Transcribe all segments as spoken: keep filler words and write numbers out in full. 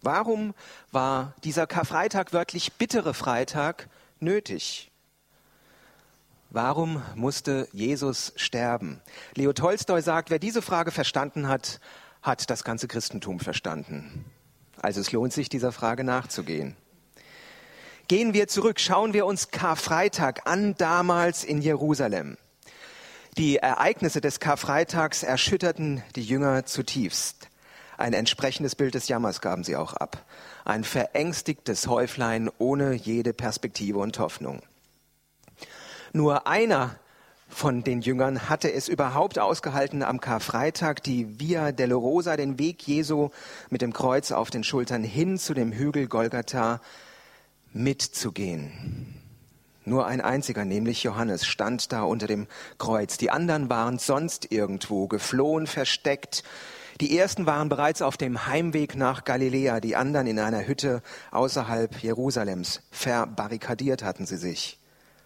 Warum war dieser Karfreitag, wörtlich bittere Freitag, nötig? Warum musste Jesus sterben? Leo Tolstoi sagt, wer diese Frage verstanden hat, hat das ganze Christentum verstanden. Also es lohnt sich, dieser Frage nachzugehen. Gehen wir zurück, schauen wir uns Karfreitag an, damals in Jerusalem. Die Ereignisse des Karfreitags erschütterten die Jünger zutiefst. Ein entsprechendes Bild des Jammers gaben sie auch ab. Ein verängstigtes Häuflein ohne jede Perspektive und Hoffnung. Nur einer von den Jüngern hatte es überhaupt ausgehalten, am Karfreitag die Via Dolorosa, den Weg Jesu mit dem Kreuz auf den Schultern hin zu dem Hügel Golgatha mitzugehen. Nur ein einziger, nämlich Johannes, stand da unter dem Kreuz. Die anderen waren sonst irgendwo geflohen, versteckt. Die ersten waren bereits auf dem Heimweg nach Galiläa, die anderen in einer Hütte außerhalb Jerusalems. Verbarrikadiert hatten sie sich.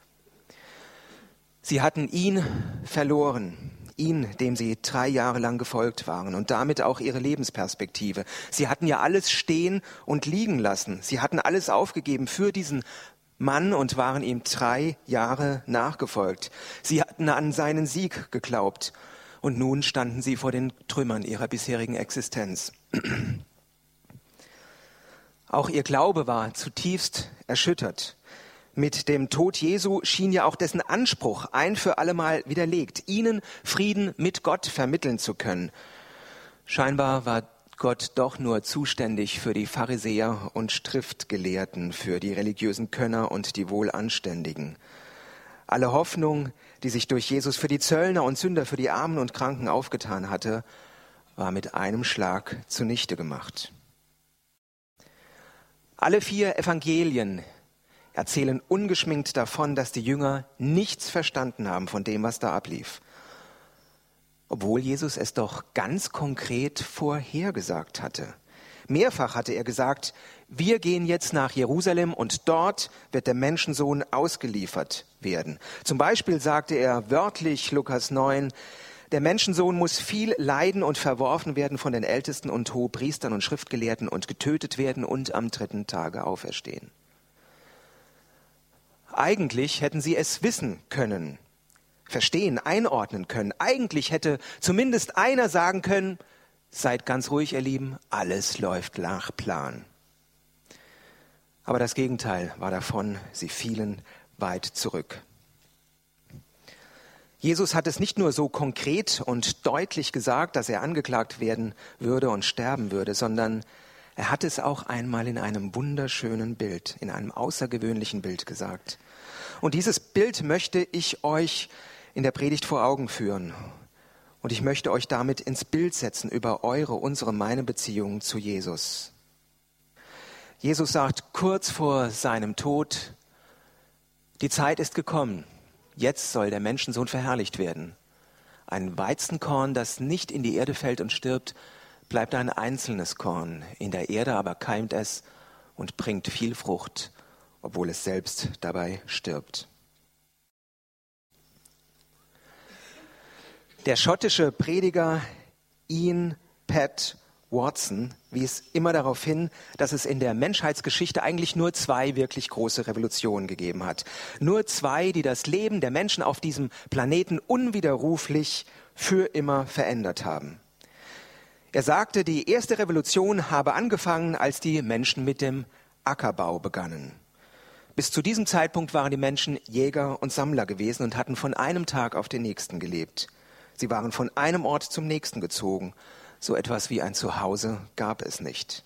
Sie hatten ihn verloren, ihn, dem sie drei Jahre lang gefolgt waren und damit auch ihre Lebensperspektive. Sie hatten ja alles stehen und liegen lassen. Sie hatten alles aufgegeben für diesen Mann und waren ihm drei Jahre nachgefolgt. Sie hatten an seinen Sieg geglaubt und nun standen sie vor den Trümmern ihrer bisherigen Existenz. Auch ihr Glaube war zutiefst erschüttert. Mit dem Tod Jesu schien ja auch dessen Anspruch ein für allemal widerlegt, ihnen Frieden mit Gott vermitteln zu können. Scheinbar war Gott doch nur zuständig für die Pharisäer und Schriftgelehrten, für die religiösen Könner und die Wohlanständigen. Alle Hoffnung, die sich durch Jesus für die Zöllner und Sünder, für die Armen und Kranken aufgetan hatte, war mit einem Schlag zunichte gemacht. Alle vier Evangelien erzählen ungeschminkt davon, dass die Jünger nichts verstanden haben von dem, was da ablief. Obwohl Jesus es doch ganz konkret vorhergesagt hatte. Mehrfach hatte er gesagt, wir gehen jetzt nach Jerusalem und dort wird der Menschensohn ausgeliefert werden. Zum Beispiel sagte er wörtlich, Lukas neun, der Menschensohn muss viel leiden und verworfen werden von den Ältesten und Hohepriestern und Schriftgelehrten und getötet werden und am dritten Tage auferstehen. Eigentlich hätten sie es wissen können, verstehen, einordnen können. Eigentlich hätte zumindest einer sagen können, seid ganz ruhig, ihr Lieben, alles läuft nach Plan. Aber das Gegenteil war davon, sie fielen weit zurück. Jesus hat es nicht nur so konkret und deutlich gesagt, dass er angeklagt werden würde und sterben würde, sondern er hat es auch einmal in einem wunderschönen Bild, in einem außergewöhnlichen Bild gesagt. Und dieses Bild möchte ich euch in der Predigt vor Augen führen. Und ich möchte euch damit ins Bild setzen über eure, unsere, meine Beziehung zu Jesus. Jesus sagt kurz vor seinem Tod, die Zeit ist gekommen, jetzt soll der Menschensohn verherrlicht werden. Ein Weizenkorn, das nicht in die Erde fällt und stirbt, bleibt ein einzelnes Korn. In der Erde aber keimt es und bringt viel Frucht, obwohl es selbst dabei stirbt. Der schottische Prediger Ian Pat Watson wies immer darauf hin, dass es in der Menschheitsgeschichte eigentlich nur zwei wirklich große Revolutionen gegeben hat. Nur zwei, die das Leben der Menschen auf diesem Planeten unwiderruflich für immer verändert haben. Er sagte, die erste Revolution habe angefangen, als die Menschen mit dem Ackerbau begannen. Bis zu diesem Zeitpunkt waren die Menschen Jäger und Sammler gewesen und hatten von einem Tag auf den nächsten gelebt. Sie waren von einem Ort zum nächsten gezogen. So etwas wie ein Zuhause gab es nicht.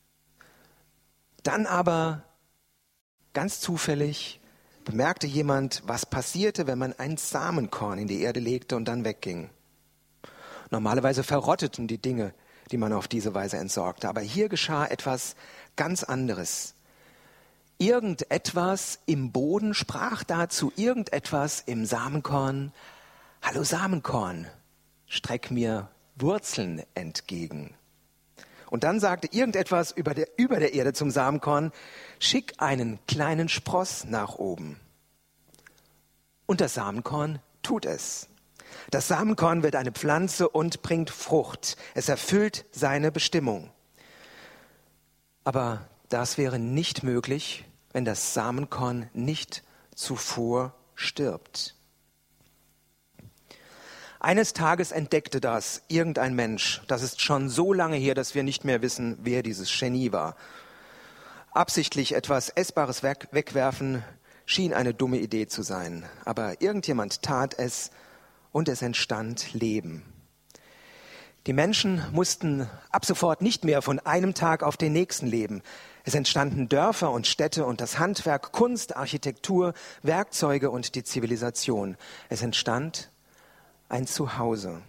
Dann aber, ganz zufällig, bemerkte jemand, was passierte, wenn man ein Samenkorn in die Erde legte und dann wegging. Normalerweise verrotteten die Dinge, die man auf diese Weise entsorgte. Aber hier geschah etwas ganz anderes. Irgendetwas im Boden sprach dazu, irgendetwas im Samenkorn: Hallo Samenkorn, streck mir Wurzeln entgegen. Und dann sagte irgendetwas über der, über der Erde zum Samenkorn: Schick einen kleinen Spross nach oben. Und das Samenkorn tut es. Das Samenkorn wird eine Pflanze und bringt Frucht. Es erfüllt seine Bestimmung. Aber das wäre nicht möglich, wenn das Samenkorn nicht zuvor stirbt. Eines Tages entdeckte das irgendein Mensch. Das ist schon so lange her, dass wir nicht mehr wissen, wer dieses Genie war. Absichtlich etwas Essbares weg- wegwerfen schien eine dumme Idee zu sein. Aber irgendjemand tat es und es entstand Leben. Die Menschen mussten ab sofort nicht mehr von einem Tag auf den nächsten leben. Es entstanden Dörfer und Städte und das Handwerk, Kunst, Architektur, Werkzeuge und die Zivilisation. Es entstand ein Zuhause.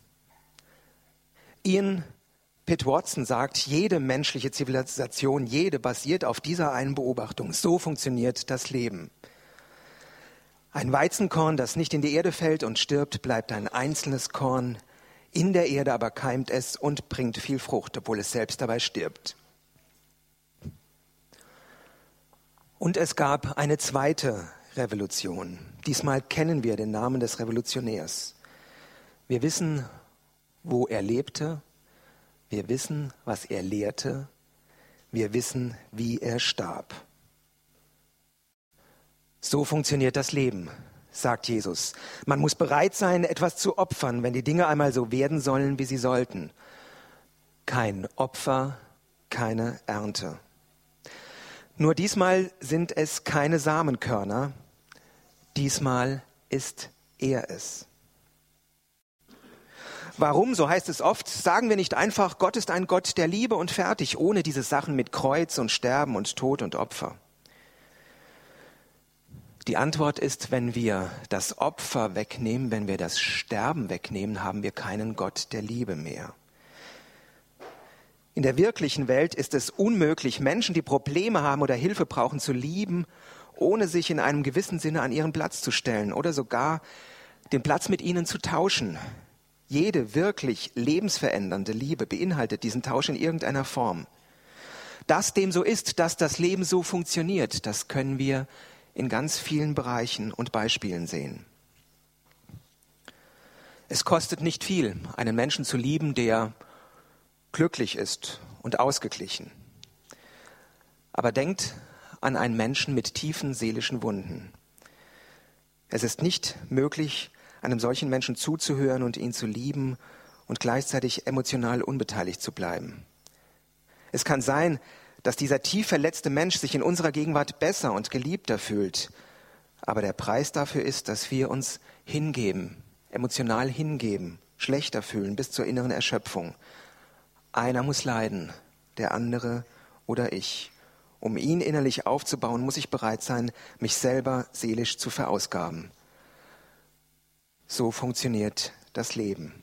Ian Pitt Watson sagt, jede menschliche Zivilisation, jede basiert auf dieser einen Beobachtung. So funktioniert das Leben. Ein Weizenkorn, das nicht in die Erde fällt und stirbt, bleibt ein einzelnes Korn. In der Erde aber keimt es und bringt viel Frucht, obwohl es selbst dabei stirbt. Und es gab eine zweite Revolution. Diesmal kennen wir den Namen des Revolutionärs. Wir wissen, wo er lebte. Wir wissen, was er lehrte. Wir wissen, wie er starb. So funktioniert das Leben, sagt Jesus. Man muss bereit sein, etwas zu opfern, wenn die Dinge einmal so werden sollen, wie sie sollten. Kein Opfer, keine Ernte. Nur diesmal sind es keine Samenkörner. Diesmal ist er es. Warum, so heißt es oft, sagen wir nicht einfach, Gott ist ein Gott der Liebe und fertig, ohne diese Sachen mit Kreuz und Sterben und Tod und Opfer. Die Antwort ist, wenn wir das Opfer wegnehmen, wenn wir das Sterben wegnehmen, haben wir keinen Gott der Liebe mehr. In der wirklichen Welt ist es unmöglich, Menschen, die Probleme haben oder Hilfe brauchen, zu lieben, ohne sich in einem gewissen Sinne an ihren Platz zu stellen oder sogar den Platz mit ihnen zu tauschen. Jede wirklich lebensverändernde Liebe beinhaltet diesen Tausch in irgendeiner Form. Dass dem so ist, dass das Leben so funktioniert, das können wir in ganz vielen Bereichen und Beispielen sehen. Es kostet nicht viel, einen Menschen zu lieben, der glücklich ist und ausgeglichen. Aber denkt an einen Menschen mit tiefen seelischen Wunden. Es ist nicht möglich, einem solchen Menschen zuzuhören und ihn zu lieben und gleichzeitig emotional unbeteiligt zu bleiben. Es kann sein, dass dieser tief verletzte Mensch sich in unserer Gegenwart besser und geliebter fühlt. Aber der Preis dafür ist, dass wir uns hingeben, emotional hingeben, schlechter fühlen bis zur inneren Erschöpfung. Einer muss leiden, der andere oder ich. Um ihn innerlich aufzubauen, muss ich bereit sein, mich selber seelisch zu verausgaben. So funktioniert das Leben.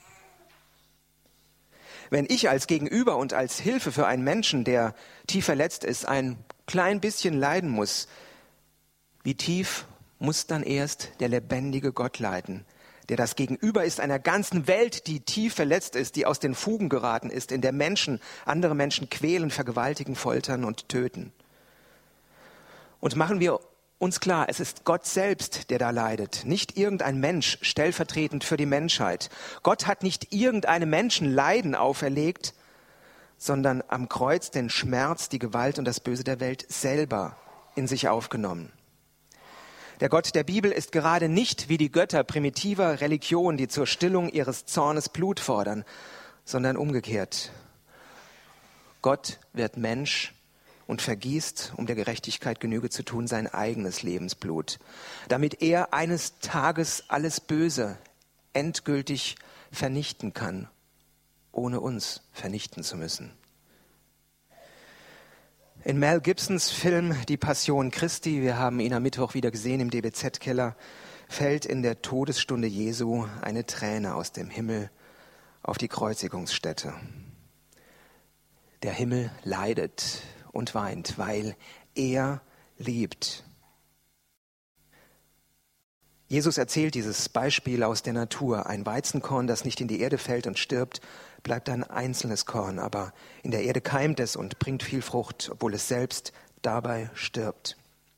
Wenn ich als Gegenüber und als Hilfe für einen Menschen, der tief verletzt ist, ein klein bisschen leiden muss, wie tief muss dann erst der lebendige Gott leiden, der das Gegenüber ist einer ganzen Welt, die tief verletzt ist, die aus den Fugen geraten ist, in der Menschen andere Menschen quälen, vergewaltigen, foltern und töten. Und machen wir uns klar, es ist Gott selbst, der da leidet, nicht irgendein Mensch stellvertretend für die Menschheit. Gott hat nicht irgendeinem Menschen Leiden auferlegt, sondern am Kreuz den Schmerz, die Gewalt und das Böse der Welt selber in sich aufgenommen. Der Gott der Bibel ist gerade nicht wie die Götter primitiver Religionen, die zur Stillung ihres Zornes Blut fordern, sondern umgekehrt. Gott wird Mensch und vergießt, um der Gerechtigkeit Genüge zu tun, sein eigenes Lebensblut, damit er eines Tages alles Böse endgültig vernichten kann, ohne uns vernichten zu müssen. In Mel Gibsons Film Die Passion Christi, wir haben ihn am Mittwoch wieder gesehen im D B Z-Keller, fällt in der Todesstunde Jesu eine Träne aus dem Himmel auf die Kreuzigungsstätte. Der Himmel leidet und weint, weil er liebt. Jesus erzählt dieses Beispiel aus der Natur. Ein Weizenkorn, das nicht in die Erde fällt und stirbt, bleibt ein einzelnes Korn, aber in der Erde keimt es und bringt viel Frucht, obwohl es selbst dabei stirbt.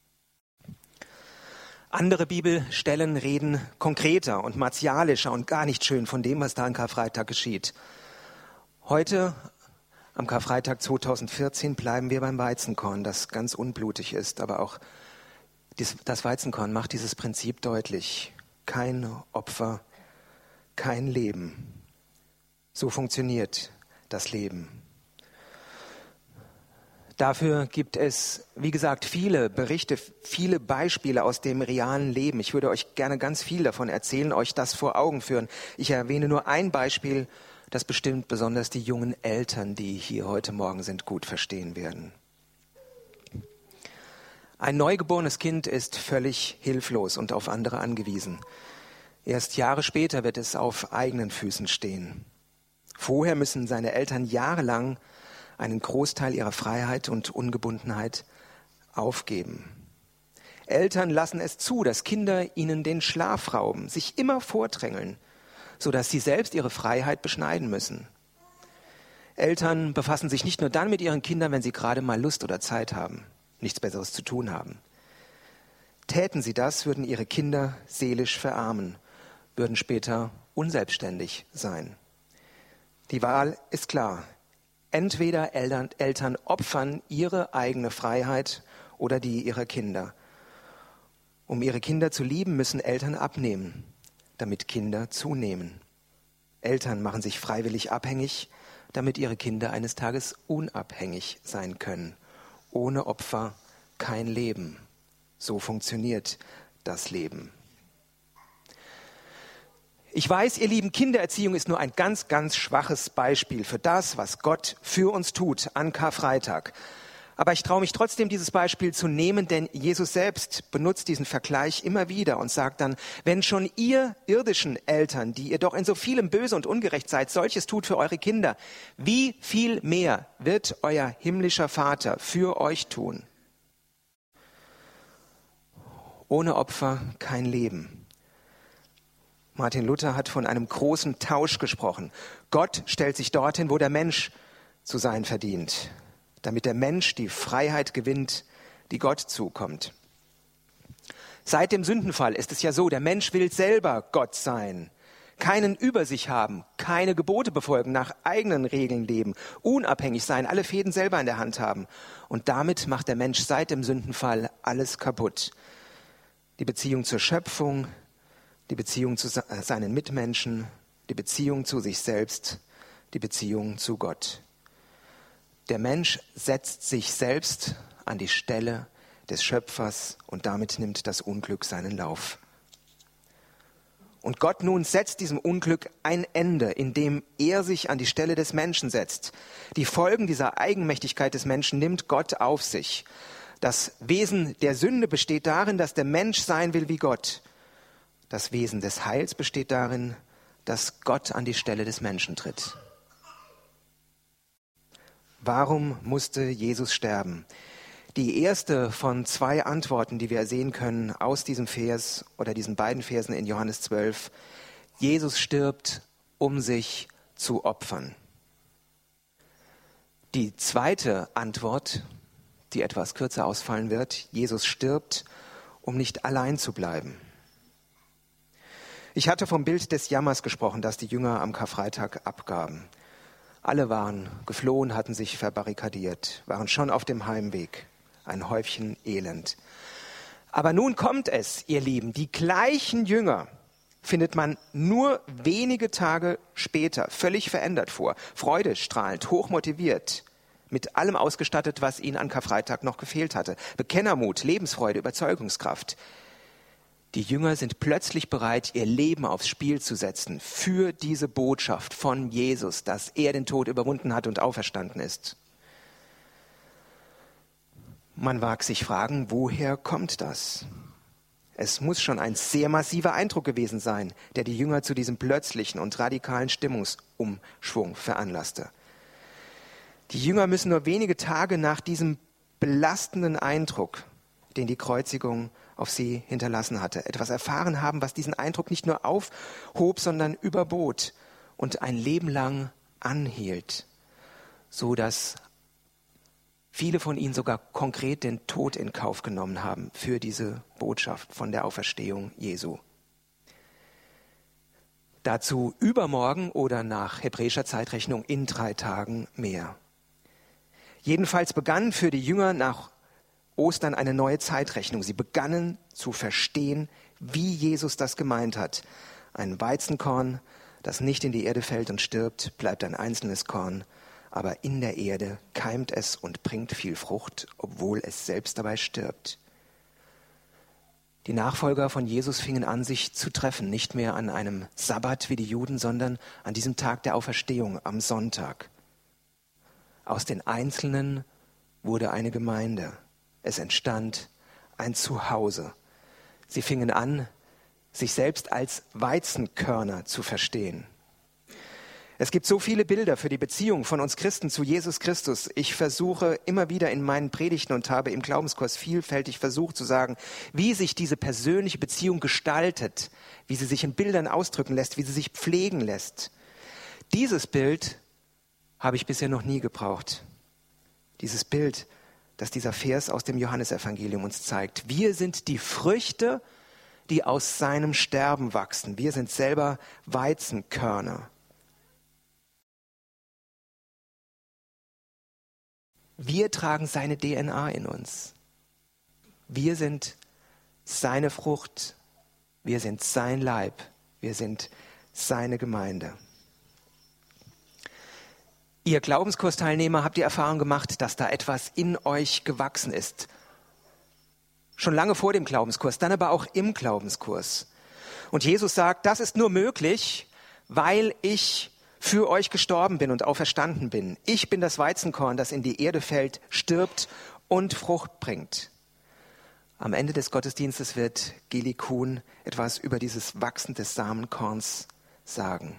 Andere Bibelstellen reden konkreter und martialischer und gar nicht schön von dem, was da an Karfreitag geschieht. Heute Am Karfreitag zweitausendvierzehn bleiben wir beim Weizenkorn, das ganz unblutig ist, aber auch das Weizenkorn macht dieses Prinzip deutlich. Kein Opfer, kein Leben. So funktioniert das Leben. Dafür gibt es, wie gesagt, viele Berichte, viele Beispiele aus dem realen Leben. Ich würde euch gerne ganz viel davon erzählen, euch das vor Augen führen. Ich erwähne nur ein Beispiel, das bestimmt besonders die jungen Eltern, die hier heute Morgen sind, gut verstehen werden. Ein neugeborenes Kind ist völlig hilflos und auf andere angewiesen. Erst Jahre später wird es auf eigenen Füßen stehen. Vorher müssen seine Eltern jahrelang einen Großteil ihrer Freiheit und Ungebundenheit aufgeben. Eltern lassen es zu, dass Kinder ihnen den Schlaf rauben, sich immer vordrängeln, sodass sie selbst ihre Freiheit beschneiden müssen. Eltern befassen sich nicht nur dann mit ihren Kindern, wenn sie gerade mal Lust oder Zeit haben, nichts Besseres zu tun haben. Täten sie das, würden ihre Kinder seelisch verarmen, würden später unselbstständig sein. Die Wahl ist klar. Entweder Eltern, Eltern opfern ihre eigene Freiheit oder die ihrer Kinder. Um ihre Kinder zu lieben, müssen Eltern abnehmen, damit Kinder zunehmen. Eltern machen sich freiwillig abhängig, damit ihre Kinder eines Tages unabhängig sein können. Ohne Opfer kein Leben. So funktioniert das Leben. Ich weiß, ihr Lieben, Kindererziehung ist nur ein ganz, ganz schwaches Beispiel für das, was Gott für uns tut an Karfreitag. Aber ich traue mich trotzdem, dieses Beispiel zu nehmen, denn Jesus selbst benutzt diesen Vergleich immer wieder und sagt dann, wenn schon ihr irdischen Eltern, die ihr doch in so vielem böse und ungerecht seid, solches tut für eure Kinder, wie viel mehr wird euer himmlischer Vater für euch tun? Ohne Opfer kein Leben. Martin Luther hat von einem großen Tausch gesprochen. Gott stellt sich dorthin, wo der Mensch zu sein verdient, damit der Mensch die Freiheit gewinnt, die Gott zukommt. Seit dem Sündenfall ist es ja so, der Mensch will selber Gott sein, keinen über sich haben, keine Gebote befolgen, nach eigenen Regeln leben, unabhängig sein, alle Fäden selber in der Hand haben. Und damit macht der Mensch seit dem Sündenfall alles kaputt. Die Beziehung zur Schöpfung, die Beziehung zu seinen Mitmenschen, die Beziehung zu sich selbst, die Beziehung zu Gott. Der Mensch setzt sich selbst an die Stelle des Schöpfers und damit nimmt das Unglück seinen Lauf. Und Gott nun setzt diesem Unglück ein Ende, indem er sich an die Stelle des Menschen setzt. Die Folgen dieser Eigenmächtigkeit des Menschen nimmt Gott auf sich. Das Wesen der Sünde besteht darin, dass der Mensch sein will wie Gott. Das Wesen des Heils besteht darin, dass Gott an die Stelle des Menschen tritt. Warum musste Jesus sterben? Die erste von zwei Antworten, die wir sehen können aus diesem Vers oder diesen beiden Versen in Johannes zwölf. Jesus stirbt, um sich zu opfern. Die zweite Antwort, die etwas kürzer ausfallen wird, Jesus stirbt, um nicht allein zu bleiben. Ich hatte vom Bild des Jammers gesprochen, das die Jünger am Karfreitag abgaben. Alle waren geflohen, hatten sich verbarrikadiert, waren schon auf dem Heimweg. Ein Häufchen Elend. Aber nun kommt es, ihr Lieben, die gleichen Jünger findet man nur wenige Tage später völlig verändert vor. Freudestrahlend, hochmotiviert, mit allem ausgestattet, was ihnen an Karfreitag noch gefehlt hatte. Bekennermut, Lebensfreude, Überzeugungskraft. Die Jünger sind plötzlich bereit, ihr Leben aufs Spiel zu setzen für diese Botschaft von Jesus, dass er den Tod überwunden hat und auferstanden ist. Man mag sich fragen, woher kommt das? Es muss schon ein sehr massiver Eindruck gewesen sein, der die Jünger zu diesem plötzlichen und radikalen Stimmungsumschwung veranlasste. Die Jünger müssen nur wenige Tage nach diesem belastenden Eindruck, den die Kreuzigung auf sie hinterlassen hatte, etwas erfahren haben, was diesen Eindruck nicht nur aufhob, sondern überbot und ein Leben lang anhielt, so dass viele von ihnen sogar konkret den Tod in Kauf genommen haben für diese Botschaft von der Auferstehung Jesu. Dazu übermorgen oder nach hebräischer Zeitrechnung in drei Tagen mehr. Jedenfalls begann für die Jünger nach Ostern eine neue Zeitrechnung. Sie begannen zu verstehen, wie Jesus das gemeint hat. Ein Weizenkorn, das nicht in die Erde fällt und stirbt, bleibt ein einzelnes Korn, aber in der Erde keimt es und bringt viel Frucht, obwohl es selbst dabei stirbt. Die Nachfolger von Jesus fingen an, sich zu treffen, nicht mehr an einem Sabbat wie die Juden, sondern an diesem Tag der Auferstehung, am Sonntag. Aus den Einzelnen wurde eine Gemeinde. Es entstand ein Zuhause. Sie fingen an, sich selbst als Weizenkörner zu verstehen. Es gibt so viele Bilder für die Beziehung von uns Christen zu Jesus Christus. Ich versuche immer wieder in meinen Predigten und habe im Glaubenskurs vielfältig versucht zu sagen, wie sich diese persönliche Beziehung gestaltet, wie sie sich in Bildern ausdrücken lässt, wie sie sich pflegen lässt. Dieses Bild habe ich bisher noch nie gebraucht. Dieses Bild, das dieser Vers aus dem Johannesevangelium uns zeigt. Wir sind die Früchte, die aus seinem Sterben wachsen. Wir sind selber Weizenkörner. Wir tragen seine D N A in uns. Wir sind seine Frucht. Wir sind sein Leib. Wir sind seine Gemeinde. Ihr Glaubenskursteilnehmer habt die Erfahrung gemacht, dass da etwas in euch gewachsen ist. Schon lange vor dem Glaubenskurs, dann aber auch im Glaubenskurs. Und Jesus sagt, das ist nur möglich, weil ich für euch gestorben bin und auferstanden bin. Ich bin das Weizenkorn, das in die Erde fällt, stirbt und Frucht bringt. Am Ende des Gottesdienstes wird Geli Kuhn etwas über dieses Wachsen des Samenkorns sagen.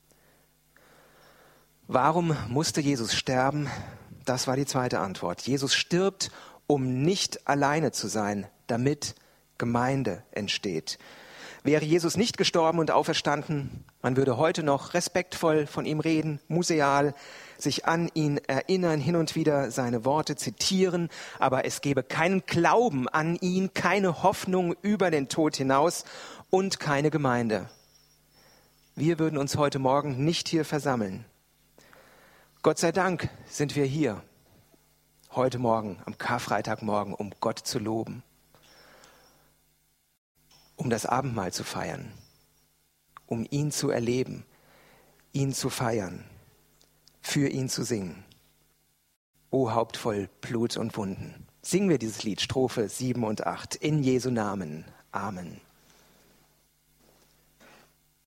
Warum musste Jesus sterben? Das war die zweite Antwort. Jesus stirbt, um nicht alleine zu sein, damit Gemeinde entsteht. Wäre Jesus nicht gestorben und auferstanden, man würde heute noch respektvoll von ihm reden, museal, sich an ihn erinnern, hin und wieder seine Worte zitieren, aber es gäbe keinen Glauben an ihn, keine Hoffnung über den Tod hinaus und keine Gemeinde. Wir würden uns heute Morgen nicht hier versammeln. Gott sei Dank sind wir hier, heute Morgen, am Karfreitagmorgen, um Gott zu loben, um das Abendmahl zu feiern, um ihn zu erleben, ihn zu feiern, für ihn zu singen. O Haupt voll Blut und Wunden. Singen wir dieses Lied, Strophe sieben und acht, in Jesu Namen. Amen.